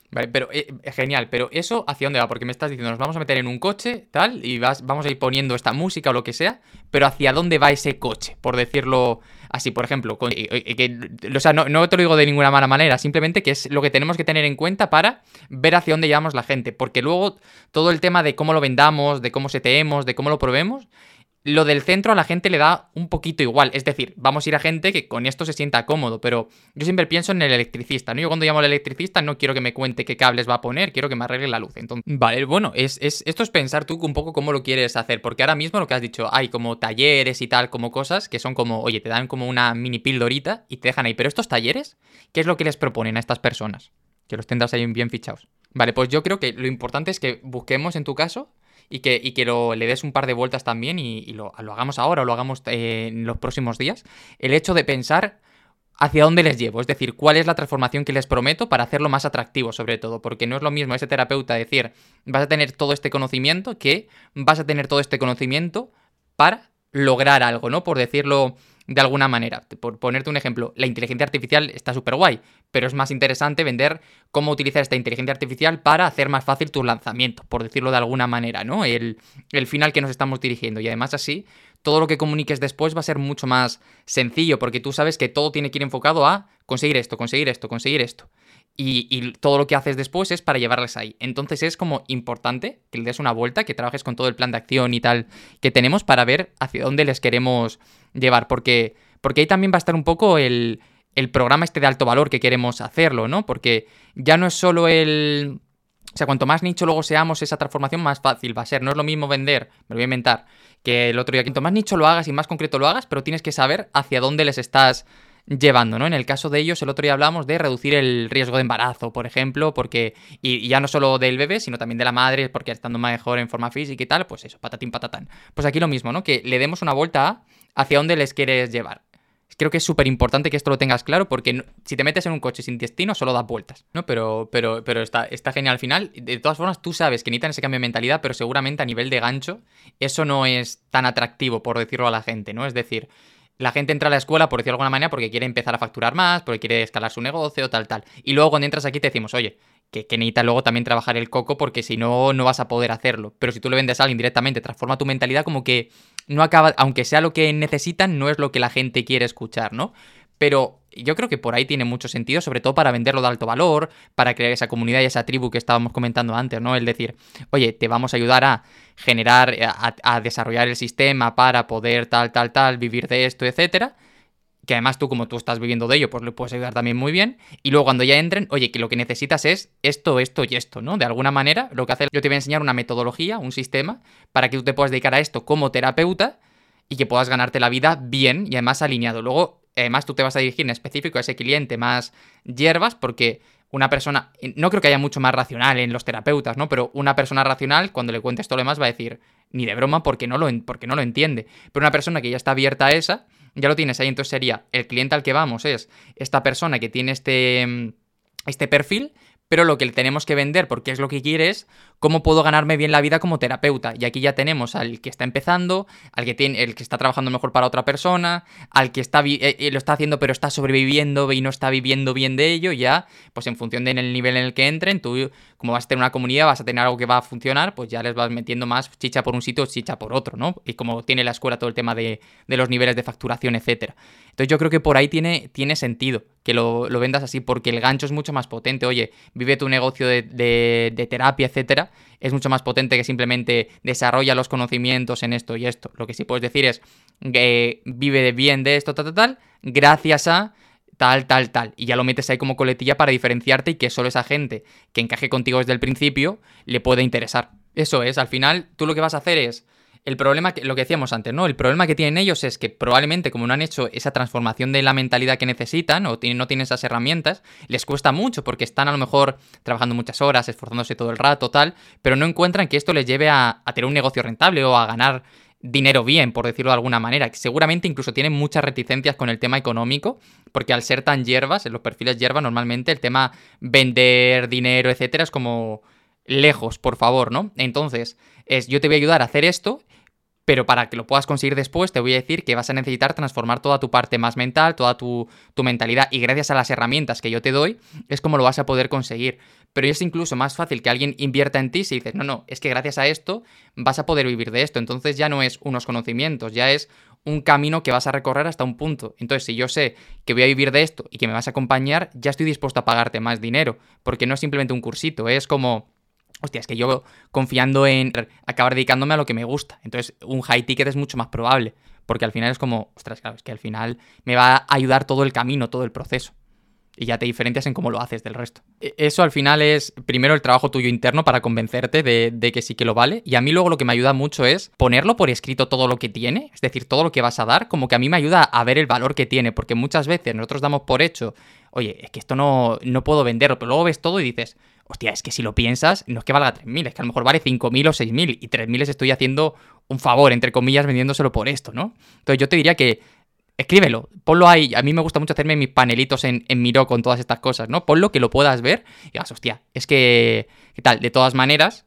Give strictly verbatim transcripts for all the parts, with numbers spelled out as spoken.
Vale, pero eh, genial, pero eso ¿hacia dónde va? Porque me estás diciendo, nos vamos a meter en un coche, tal, y vas, vamos a ir poniendo esta música o lo que sea, pero ¿hacia dónde va ese coche? Por decirlo así, por ejemplo, con- eh, eh, que, o sea, no, no te lo digo de ninguna mala manera, simplemente que es lo que tenemos que tener en cuenta para ver hacia dónde llevamos la gente, porque luego todo el tema de cómo lo vendamos, de cómo seteemos, de cómo lo probemos, lo del centro a la gente le da un poquito igual. Es decir, vamos a ir a gente que con esto se sienta cómodo, pero yo siempre pienso en el electricista, ¿no? Yo cuando llamo al electricista no quiero que me cuente qué cables va a poner, quiero que me arregle la luz. Entonces, vale, bueno, es, es, esto es pensar tú un poco cómo lo quieres hacer, porque ahora mismo lo que has dicho, hay como talleres y tal, como cosas que son como, oye, te dan como una mini pildorita y te dejan ahí. Pero estos talleres, ¿qué es lo que les proponen a estas personas? Que los tendrás ahí bien fichados. Vale, pues yo creo que lo importante es que busquemos en tu caso y que, y que lo, le des un par de vueltas también y, y lo, lo, hagamos ahora o lo hagamos eh, en los próximos días. El hecho de pensar hacia dónde les llevo, es decir, cuál es la transformación que les prometo para hacerlo más atractivo sobre todo, porque no es lo mismo ese terapeuta decir vas a tener todo este conocimiento que vas a tener todo este conocimiento para lograr algo, ¿no? Por decirlo de alguna manera. Por ponerte un ejemplo, la inteligencia artificial está súper guay, pero es más interesante vender cómo utilizar esta inteligencia artificial para hacer más fácil tu lanzamiento, por decirlo de alguna manera, ¿no? El, el fin al que nos estamos dirigiendo. Y además así, todo lo que comuniques después va a ser mucho más sencillo, porque tú sabes que todo tiene que ir enfocado a conseguir esto, conseguir esto, conseguir esto. Y, y, todo lo que haces después es para llevarles ahí. Entonces es como importante que le des una vuelta, que trabajes con todo el plan de acción y tal que tenemos para ver hacia dónde les queremos llevar. Porque, porque ahí también va a estar un poco el, el programa este de alto valor que queremos hacerlo, ¿no? Porque ya no es solo el... O sea, cuanto más nicho luego seamos, esa transformación más fácil va a ser. No es lo mismo vender, me lo voy a inventar, que el otro día. Cuanto más nicho lo hagas y más concreto lo hagas, pero tienes que saber hacia dónde les estás llevando, ¿no? En el caso de ellos, el otro día hablamos de reducir el riesgo de embarazo, por ejemplo, porque, y, y ya no solo del bebé, sino también de la madre, porque estando mejor en forma física y tal, pues eso, patatín patatán. Pues aquí lo mismo, ¿no? Que le demos una vuelta a hacia dónde les quieres llevar. Creo que es súper importante que esto lo tengas claro, porque no, si te metes en un coche sin destino, solo das vueltas, ¿no? Pero, pero, pero está, está genial al final. De todas formas, tú sabes que necesitan ese cambio de mentalidad, pero seguramente a nivel de gancho, eso no es tan atractivo, por decirlo a la gente, ¿no? Es decir, la gente entra a la escuela, por decirlo de alguna manera, porque quiere empezar a facturar más, porque quiere escalar su negocio, tal, tal. Y luego cuando entras aquí te decimos, oye, que, que necesitas luego también trabajar el coco, porque si no, no vas a poder hacerlo. Pero si tú le vendes a alguien directamente, transforma tu mentalidad, como que no acaba, aunque sea lo que necesitan, no es lo que la gente quiere escuchar, ¿no? Pero yo creo que por ahí tiene mucho sentido, sobre todo para venderlo de alto valor, para crear esa comunidad y esa tribu que estábamos comentando antes, ¿no? El decir, oye, te vamos a ayudar a generar, a, a desarrollar el sistema para poder tal, tal, tal, vivir de esto, etcétera. Que además tú, como tú estás viviendo de ello, pues le puedes ayudar también muy bien. Y luego cuando ya entren, oye, que lo que necesitas es esto, esto y esto, ¿no? De alguna manera, lo que hace, yo te voy a enseñar una metodología, un sistema, para que tú te puedas dedicar a esto como terapeuta y que puedas ganarte la vida bien y además alineado. Luego, además, tú te vas a dirigir en específico a ese cliente más hierbas, porque una persona, no creo que haya mucho más racional en los terapeutas, ¿no? Pero una persona racional, cuando le cuentes todo lo demás, va a decir, ni de broma, porque no lo, porque no lo entiende. Pero una persona que ya está abierta a esa, ya lo tienes ahí. Entonces sería, el cliente al que vamos es esta persona que tiene este, este perfil, pero lo que le tenemos que vender, porque es lo que quiere, es cómo puedo ganarme bien la vida como terapeuta. Y aquí ya tenemos al que está empezando, al que tiene, el que está trabajando mejor para otra persona, al que está eh, lo está haciendo pero está sobreviviendo y no está viviendo bien de ello. Ya, pues en función del nivel en el que entren, tú, como vas a tener una comunidad, vas a tener algo que va a funcionar, pues ya les vas metiendo más chicha por un sitio o chicha por otro, ¿no? Y como tiene la escuela todo el tema de, de los niveles de facturación, etcétera. Entonces yo creo que por ahí tiene, tiene sentido que lo, lo vendas así, porque el gancho es mucho más potente. Oye, vive tu negocio de, de, de terapia, etcétera, es mucho más potente que simplemente desarrolla los conocimientos en esto y esto. Lo que sí puedes decir es, eh, vive bien de esto, tal, tal, tal, gracias a tal, tal, tal. Y ya lo metes ahí como coletilla para diferenciarte y que solo esa gente que encaje contigo desde el principio le puede interesar. Eso es, al final tú lo que vas a hacer es... El problema, que, lo que decíamos antes, ¿no? El problema que tienen ellos es que probablemente como no han hecho esa transformación de la mentalidad que necesitan o tienen, no tienen esas herramientas, les cuesta mucho porque están a lo mejor trabajando muchas horas, esforzándose todo el rato, tal, pero no encuentran que esto les lleve a, a tener un negocio rentable o a ganar dinero bien, por decirlo de alguna manera. Seguramente incluso tienen muchas reticencias con el tema económico, porque al ser tan hierbas, en los perfiles hierbas, normalmente el tema vender dinero, etcétera, es como lejos, por favor, ¿no? Entonces, es yo te voy a ayudar a hacer esto, Pero para que lo puedas conseguir después, te voy a decir que vas a necesitar transformar toda tu parte más mental, toda tu, tu mentalidad, y gracias a las herramientas que yo te doy, es como lo vas a poder conseguir. Pero es incluso más fácil que alguien invierta en ti si dices, no, no, es que gracias a esto vas a poder vivir de esto. Entonces ya no es unos conocimientos, ya es un camino que vas a recorrer hasta un punto. Entonces, si yo sé que voy a vivir de esto y que me vas a acompañar, ya estoy dispuesto a pagarte más dinero, porque no es simplemente un cursito, es como... Hostia, es que yo confiando en acabar dedicándome a lo que me gusta. Entonces, un high ticket es mucho más probable. Porque al final es como, ostras, claro, es que al final me va a ayudar todo el camino, todo el proceso. Y ya te diferencias en cómo lo haces del resto. Eso al final es, primero, el trabajo tuyo interno para convencerte de, de que sí que lo vale. Y a mí luego lo que me ayuda mucho es ponerlo por escrito todo lo que tiene. Es decir, todo lo que vas a dar, como que a mí me ayuda a ver el valor que tiene. Porque muchas veces nosotros damos por hecho, oye, es que esto no, no puedo venderlo. Pero luego ves todo y dices... Hostia, es que si lo piensas, no es que valga tres mil, es que a lo mejor vale cinco mil o seis mil y tres mil les estoy haciendo un favor, entre comillas, vendiéndoselo por esto, ¿no? Entonces yo te diría que escríbelo, ponlo ahí. A mí me gusta mucho hacerme mis panelitos en, en Miro con todas estas cosas, ¿no? Ponlo que lo puedas ver y digas, hostia, es que... ¿Qué tal? De todas maneras...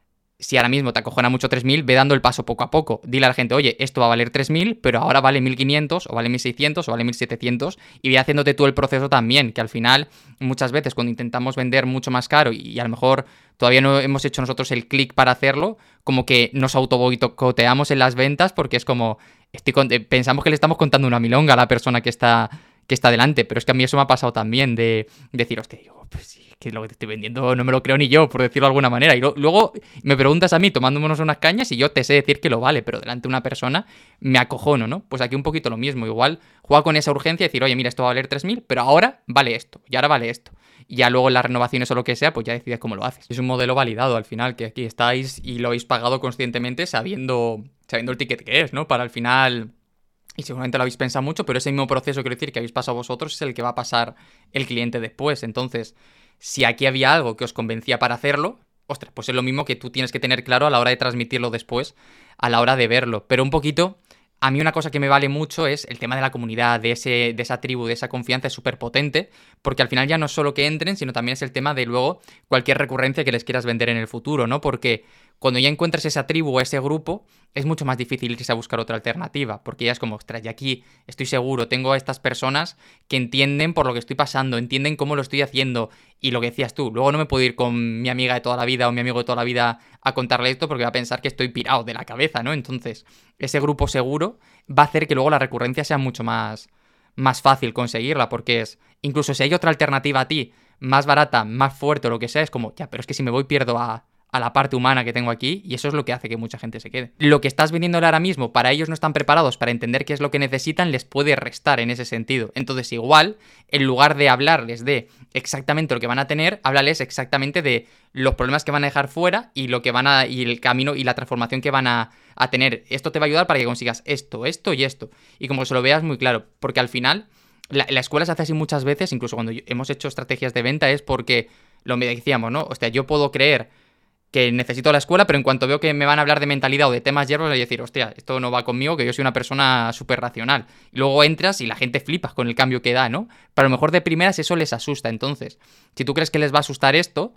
Si ahora mismo te acojona mucho tres mil, ve dando el paso poco a poco. Dile a la gente, oye, esto va a valer tres mil, pero ahora vale mil quinientos, o vale mil seiscientos, o vale mil setecientos, y ve haciéndote tú el proceso también, que al final, muchas veces cuando intentamos vender mucho más caro y a lo mejor todavía no hemos hecho nosotros el clic para hacerlo, como que nos autoboicoteamos en las ventas porque es como, estoy con... pensamos que le estamos contando una milonga a la persona que está, que está delante, pero es que a mí eso me ha pasado también, de decir, hostia, yo, pues sí, que lo que te estoy vendiendo no me lo creo ni yo, por decirlo de alguna manera. Y lo, luego me preguntas a mí tomándonos unas cañas y yo te sé decir que lo vale, pero delante de una persona me acojono, ¿no? Pues aquí un poquito lo mismo. Igual juega con esa urgencia y decir, oye, mira, esto va a valer tres mil, pero ahora vale esto, y ahora vale esto. Y ya luego en las renovaciones o lo que sea, pues ya decides cómo lo haces. Es un modelo validado al final, que aquí estáis y lo habéis pagado conscientemente sabiendo, sabiendo el ticket que es, ¿no? Para al final... Y seguramente lo habéis pensado mucho, pero ese mismo proceso, quiero decir, que habéis pasado vosotros es el que va a pasar el cliente después. Entonces... Si aquí había algo que os convencía para hacerlo, ostras, pues es lo mismo que tú tienes que tener claro a la hora de transmitirlo después, a la hora de verlo. Pero un poquito, a mí una cosa que me vale mucho es el tema de la comunidad, de, ese, de esa tribu, de esa confianza, es súper potente, porque al final ya no es solo que entren, sino también es el tema de luego cualquier recurrencia que les quieras vender en el futuro, ¿no? Porque cuando ya encuentras esa tribu o ese grupo, es mucho más difícil irse a buscar otra alternativa, porque ya es como, ostras, y aquí estoy seguro, tengo a estas personas que entienden por lo que estoy pasando, entienden cómo lo estoy haciendo, y lo que decías tú, luego no me puedo ir con mi amiga de toda la vida o mi amigo de toda la vida a contarle esto porque va a pensar que estoy pirado de la cabeza, ¿no? Entonces, ese grupo seguro va a hacer que luego la recurrencia sea mucho más, más fácil conseguirla, porque es, incluso si hay otra alternativa a ti, más barata, más fuerte o lo que sea, es como, ya, pero es que si me voy pierdo a... a la parte humana que tengo aquí, y eso es lo que hace que mucha gente se quede. Lo que estás vendiéndole ahora mismo, para ellos no están preparados para entender qué es lo que necesitan, les puede restar en ese sentido. Entonces, igual, en lugar de hablarles de exactamente lo que van a tener, háblales exactamente de los problemas que van a dejar fuera y lo que van a. Y el camino y la transformación que van a, a tener. Esto te va a ayudar para que consigas esto, esto y esto. Y como que se lo veas muy claro. Porque al final, la, la escuela se hace así muchas veces, incluso cuando hemos hecho estrategias de venta, es porque lo que decíamos, ¿no? O sea, yo puedo creer que necesito la escuela, pero en cuanto veo que me van a hablar de mentalidad o de temas hierbas, voy a decir, hostia, esto no va conmigo, que yo soy una persona súper racional. Y luego entras y la gente flipa con el cambio que da, ¿no? Pero a lo mejor de primeras eso les asusta. Entonces, si tú crees que les va a asustar esto,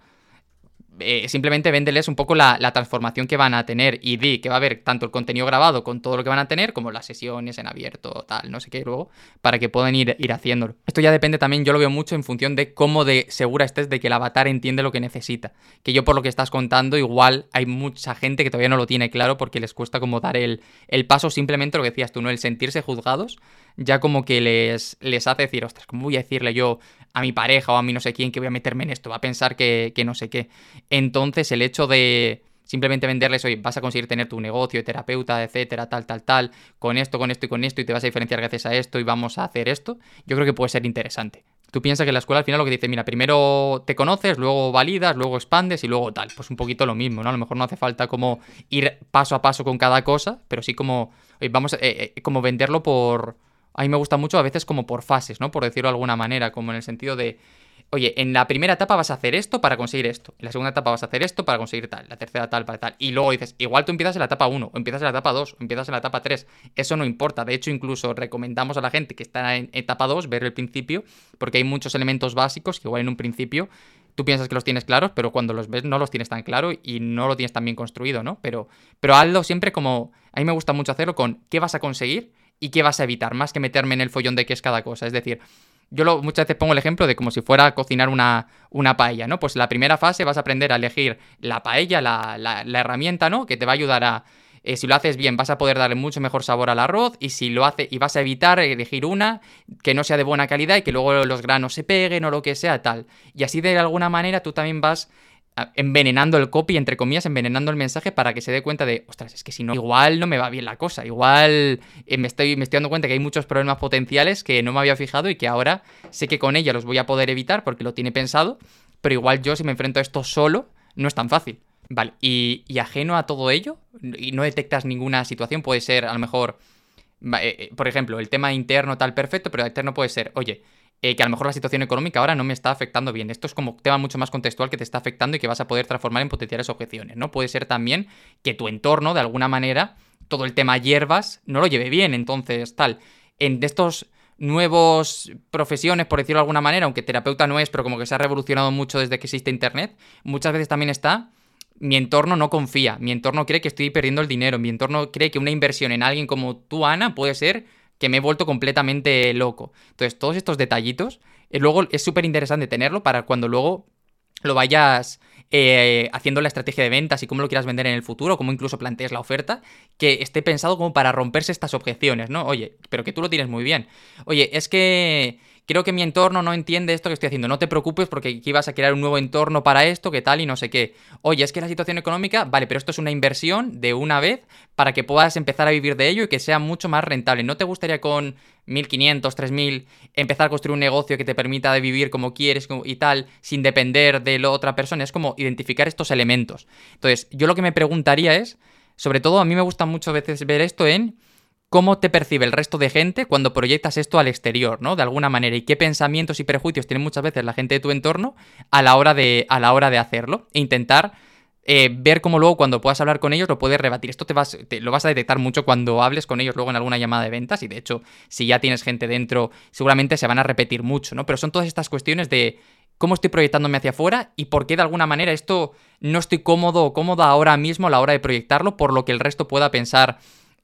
eh, simplemente véndeles un poco la, la transformación que van a tener y di que va a haber tanto el contenido grabado con todo lo que van a tener, como las sesiones en abierto, tal, no sé qué, luego, para que puedan ir, ir haciéndolo. Esto ya depende también, yo lo veo mucho en función de cómo de segura estés de que el avatar entiende lo que necesita. Que yo por lo que estás contando, igual hay mucha gente que todavía no lo tiene claro porque les cuesta como dar el, el paso, simplemente lo que decías tú, ¿no? El sentirse juzgados, ya como que les, les hace decir, ostras, ¿cómo voy a decirle yo a mi pareja o a mi no sé quién que voy a meterme en esto? Va a pensar que, que no sé qué. Entonces el hecho de simplemente venderles, oye, vas a conseguir tener tu negocio, terapeuta, etcétera, tal, tal, tal, con esto, con esto y con esto, y te vas a diferenciar gracias a esto y vamos a hacer esto, yo creo que puede ser interesante. Tú piensas que la escuela al final lo que dice, mira, primero te conoces, luego validas, luego expandes y luego tal. Pues un poquito lo mismo, ¿no? A lo mejor no hace falta como ir paso a paso con cada cosa, pero sí como, oye, vamos, eh, eh, como venderlo por... A mí me gusta mucho a veces como por fases, ¿no? Por decirlo de alguna manera, como en el sentido de, oye, en la primera etapa vas a hacer esto para conseguir esto, en la segunda etapa vas a hacer esto para conseguir tal, la tercera tal para tal, y luego dices, igual tú empiezas en la etapa uno, o empiezas en la etapa dos, o empiezas en la etapa tres, eso no importa, de hecho incluso recomendamos a la gente que está en etapa dos ver el principio, porque hay muchos elementos básicos que igual en un principio tú piensas que los tienes claros, pero cuando los ves no los tienes tan claro y no lo tienes tan bien construido, ¿no? Pero, pero hazlo siempre como, a mí me gusta mucho hacerlo con qué vas a conseguir y qué vas a evitar, más que meterme en el follón de qué es cada cosa. Es decir, yo lo, muchas veces pongo el ejemplo de como si fuera a cocinar una, una paella, ¿no? Pues la primera fase vas a aprender a elegir la paella, la, la, la herramienta, ¿no? Que te va a ayudar a, eh, si lo haces bien, vas a poder darle mucho mejor sabor al arroz, y si lo hace, y vas a evitar elegir una que no sea de buena calidad y que luego los granos se peguen o lo que sea, tal. Y así de alguna manera tú también vas envenenando el copy, entre comillas, envenenando el mensaje para que se dé cuenta de, ostras, es que si no, igual no me va bien la cosa, igual eh, me, estoy, me estoy dando cuenta que hay muchos problemas potenciales que no me había fijado y que ahora sé que con ella los voy a poder evitar porque lo tiene pensado, pero igual yo si me enfrento a esto solo, no es tan fácil. Vale, y, y ajeno a todo ello, y no detectas ninguna situación, puede ser a lo mejor, eh, por ejemplo, el tema interno tal perfecto, pero externo puede ser, oye, Eh, que a lo mejor la situación económica ahora no me está afectando bien. Esto es como un tema mucho más contextual que te está afectando y que vas a poder transformar en potenciales objeciones, ¿no? Puede ser también que tu entorno, de alguna manera, todo el tema hierbas, no lo lleve bien. Entonces, tal, en de estos nuevos profesiones, por decirlo de alguna manera, aunque terapeuta no es, pero como que se ha revolucionado mucho desde que existe Internet, muchas veces también está, mi entorno no confía, mi entorno cree que estoy perdiendo el dinero, mi entorno cree que una inversión en alguien como tú, Ana, puede ser que me he vuelto completamente loco. Entonces, todos estos detallitos, eh, luego es súper interesante tenerlo para cuando luego lo vayas eh, haciendo la estrategia de ventas y cómo lo quieras vender en el futuro, cómo incluso plantees la oferta, que esté pensado como para romperse estas objeciones, ¿no? Oye, pero que tú lo tienes muy bien. Oye, es que creo que mi entorno no entiende esto que estoy haciendo. No te preocupes porque aquí vas a crear un nuevo entorno para esto, que tal y no sé qué. Oye, es que la situación económica, vale, pero esto es una inversión de una vez para que puedas empezar a vivir de ello y que sea mucho más rentable. ¿No te gustaría con mil quinientos, tres mil empezar a construir un negocio que te permita de vivir como quieres y tal, sin depender de la otra persona? Es como identificar estos elementos. Entonces, yo lo que me preguntaría es, sobre todo a mí me gusta mucho a veces ver esto en cómo te percibe el resto de gente cuando proyectas esto al exterior, ¿no? De alguna manera, y qué pensamientos y prejuicios tiene muchas veces la gente de tu entorno a la hora de, a la hora de hacerlo, e intentar eh, ver cómo luego cuando puedas hablar con ellos lo puedes rebatir. Esto te, vas, te lo vas a detectar mucho cuando hables con ellos luego en alguna llamada de ventas, y de hecho, si ya tienes gente dentro, seguramente se van a repetir mucho, ¿no? Pero son todas estas cuestiones de cómo estoy proyectándome hacia afuera y por qué de alguna manera esto no estoy cómodo o cómoda ahora mismo a la hora de proyectarlo, por lo que el resto pueda pensar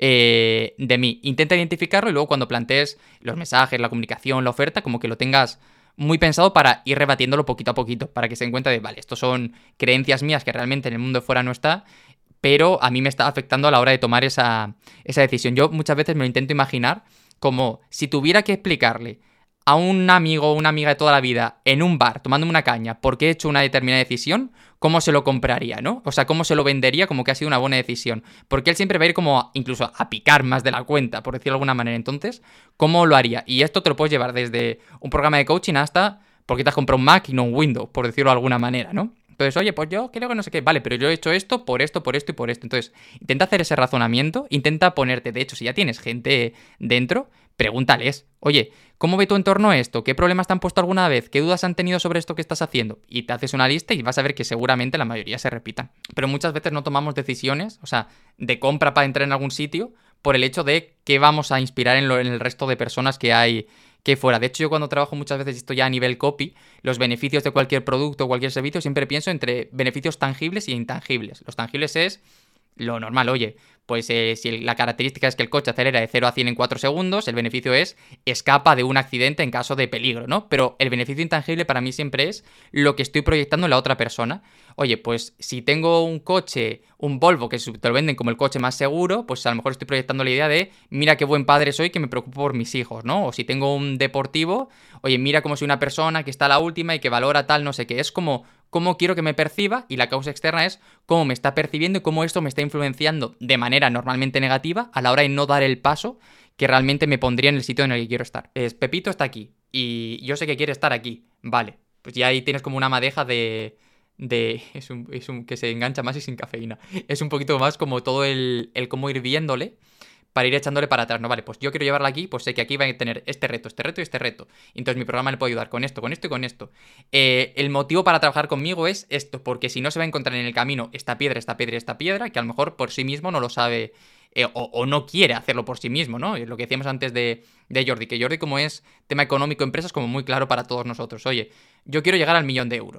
Eh, de mí. Intenta identificarlo y luego cuando plantees los mensajes, la comunicación, la oferta, como que lo tengas muy pensado para ir rebatiéndolo poquito a poquito, para que se den cuenta de, vale, estos son creencias mías que realmente en el mundo de fuera no está, pero a mí me está afectando a la hora de tomar esa, esa decisión. Yo muchas veces me lo intento imaginar como si tuviera que explicarle a un amigo o una amiga de toda la vida en un bar tomándome una caña porque he hecho una determinada decisión, ¿cómo se lo compraría, no? O sea, ¿cómo se lo vendería como que ha sido una buena decisión? Porque él siempre va a ir como a, incluso a picar más de la cuenta, por decirlo de alguna manera. Entonces, ¿cómo lo haría? Y esto te lo puedes llevar desde un programa de coaching hasta por qué te has comprado un Mac y no un Windows, por decirlo de alguna manera, ¿no? Entonces, oye, pues yo creo que no sé qué, vale, pero yo he hecho esto por esto, por esto y por esto. Entonces, intenta hacer ese razonamiento, intenta ponerte, de hecho, si ya tienes gente dentro, pregúntales, oye, ¿cómo ve tu entorno esto? ¿Qué problemas te han puesto alguna vez? ¿Qué dudas han tenido sobre esto que estás haciendo? Y te haces una lista y vas a ver que seguramente la mayoría se repitan. Pero muchas veces no tomamos decisiones, o sea, de compra para entrar en algún sitio, por el hecho de qué vamos a inspirar en, lo, en el resto de personas que hay que fuera. De hecho, yo cuando trabajo muchas veces, esto ya a nivel copy, los beneficios de cualquier producto o cualquier servicio, siempre pienso entre beneficios tangibles y intangibles. Los tangibles es lo normal, oye, pues eh, si la característica es que el coche acelera de cero a cien en cuatro segundos, el beneficio es escapa de un accidente en caso de peligro, ¿no? Pero el beneficio intangible para mí siempre es lo que estoy proyectando en la otra persona. Oye, pues si tengo un coche, un Volvo, que te lo venden como el coche más seguro, pues a lo mejor estoy proyectando la idea de, mira qué buen padre soy, que me preocupo por mis hijos, ¿no? O si tengo un deportivo, oye, mira cómo soy una persona que está a la última y que valora tal, no sé qué. Es como cómo quiero que me perciba, y la causa externa es cómo me está percibiendo y cómo esto me está influenciando de manera normalmente negativa a la hora de no dar el paso que realmente me pondría en el sitio en el que quiero estar. Es, Pepito está aquí y yo sé que quiere estar aquí. Vale, pues ya ahí tienes como una madeja de... de es un, es un que se engancha más y sin cafeína. Es un poquito más como todo el, el cómo ir viéndole para ir echándole para atrás, ¿no? Vale, pues yo quiero llevarla aquí, pues sé que aquí va a tener este reto, este reto y este reto. Entonces mi programa le puede ayudar con esto, con esto y con esto. Eh, el motivo para trabajar conmigo es esto, porque si no se va a encontrar en el camino esta piedra, esta piedra y esta piedra, que a lo mejor por sí mismo no lo sabe eh, o, o no quiere hacerlo por sí mismo, ¿no? Lo que decíamos antes de, de Jordi, que Jordi como es tema económico, empresas, como muy claro para todos nosotros. Oye, yo quiero llegar al millón de euros.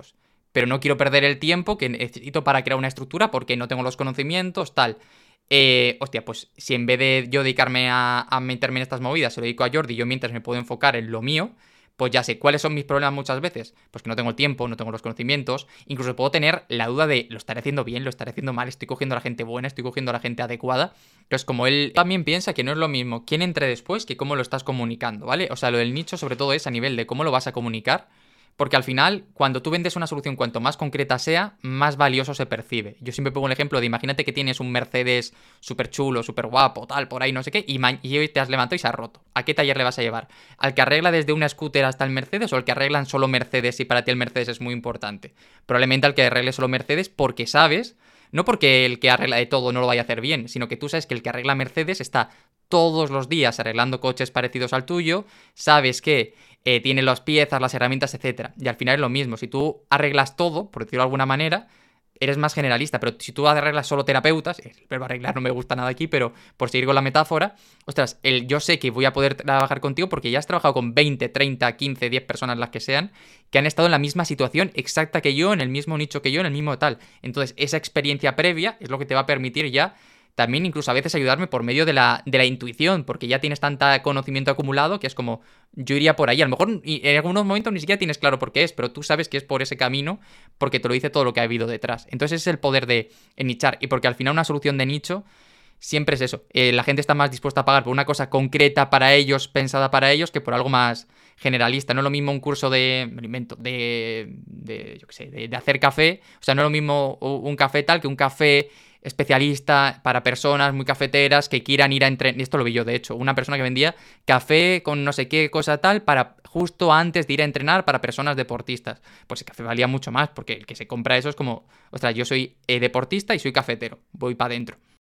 pero no quiero perder el tiempo que necesito para crear una estructura porque no tengo los conocimientos, tal. Eh, hostia, pues si en vez de yo dedicarme a, a meterme en estas movidas, se lo dedico a Jordi, yo mientras me puedo enfocar en lo mío, pues ya sé cuáles son mis problemas muchas veces. Pues que no tengo el tiempo, no tengo los conocimientos, incluso puedo tener la duda de lo estaré haciendo bien, lo estaré haciendo mal, estoy cogiendo a la gente buena, estoy cogiendo a la gente adecuada. Entonces, como él también piensa que no es lo mismo quién entre después que cómo lo estás comunicando, ¿vale? O sea, lo del nicho sobre todo es a nivel de cómo lo vas a comunicar. Porque al final, cuando tú vendes una solución, cuanto más concreta sea, más valioso se percibe. Yo siempre pongo el ejemplo de imagínate que tienes un Mercedes súper chulo, súper guapo, tal, por ahí, no sé qué, y, y hoy te has levantado y se ha roto. ¿A qué taller le vas a llevar? ¿Al que arregla desde una scooter hasta el Mercedes o al que arreglan solo Mercedes y para ti el Mercedes es muy importante? Probablemente al que arregle solo Mercedes porque sabes, no porque el que arregla de todo no lo vaya a hacer bien, sino que tú sabes que el que arregla Mercedes está todos los días arreglando coches parecidos al tuyo, sabes que eh, tiene las piezas, las herramientas, etcétera. Y al final es lo mismo, si tú arreglas todo, por decirlo de alguna manera, eres más generalista, pero si tú arreglas solo terapeutas, el verbo arreglar no me gusta nada aquí, pero por seguir con la metáfora, ostras, el, yo sé que voy a poder trabajar contigo porque ya has trabajado con veinte, treinta, quince, diez personas, las que sean, que han estado en la misma situación exacta que yo, en el mismo nicho que yo, en el mismo tal. Entonces, esa experiencia previa es lo que te va a permitir ya también incluso a veces ayudarme por medio de la, de la intuición, porque ya tienes tanto conocimiento acumulado que es como, yo iría por ahí. A lo mejor en algunos momentos ni siquiera tienes claro por qué es, pero tú sabes que es por ese camino porque te lo dice todo lo que ha habido detrás. Entonces ese es el poder de nichar, y porque al final una solución de nicho siempre es eso. Eh, la gente está más dispuesta a pagar por una cosa concreta para ellos, pensada para ellos, que por algo más generalista. No es lo mismo un curso de, me lo invento, de, de yo qué sé, de, de hacer café. O sea, no es lo mismo un café tal que un café especialista para personas muy cafeteras que quieran ir a entrenar. Esto lo vi yo, de hecho. Una persona que vendía café con no sé qué cosa tal para justo antes de ir a entrenar para personas deportistas. Pues el café valía mucho más porque el que se compra eso es como, ostras, yo soy eh, deportista y soy cafetero. Voy para adentro.